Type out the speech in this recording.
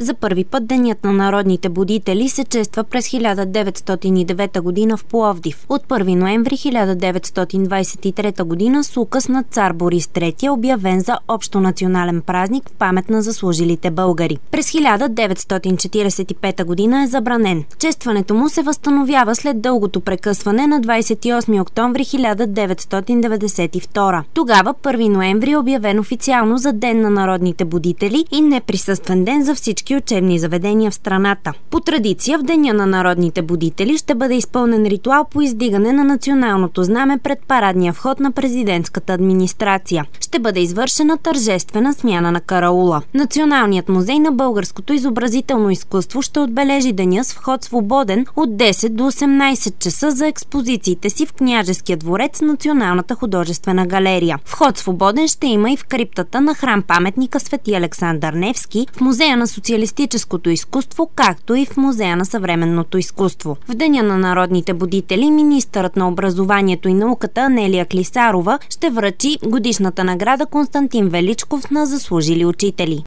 За първи път Денят на народните будители се чества през 1909 година в Пловдив. От 1 ноември 1923 година с указ на цар Борис III е обявен за общонационален празник в памет на заслужилите българи. През 1945 година е забранен. Честването му се възстановява след дългото прекъсване на 28 октомври 1992. Тогава 1 ноември е обявен официално за Ден на народните будители и неприсъствен ден за всички учебни заведения в страната. По традиция в Деня на народните будители ще бъде изпълнен ритуал по издигане на националното знаме пред парадния вход на президентската администрация. Ще бъде извършена тържествена смяна на караула. Националният музей на българското изобразително изкуство ще отбележи деня с вход свободен от 10 до 18 часа за експозициите си в Княжеския дворец, Националната художествена галерия. Вход свободен ще има и в криптата на храм-паметника Свети Александър Невски, в Музея на социалистическото изкуство, както и в Музея на съвременното изкуство. В Деня на народните будители министърът на образованието и науката Анелия Клисарова ще връчи годишната награда Константин Величков на заслужили учители.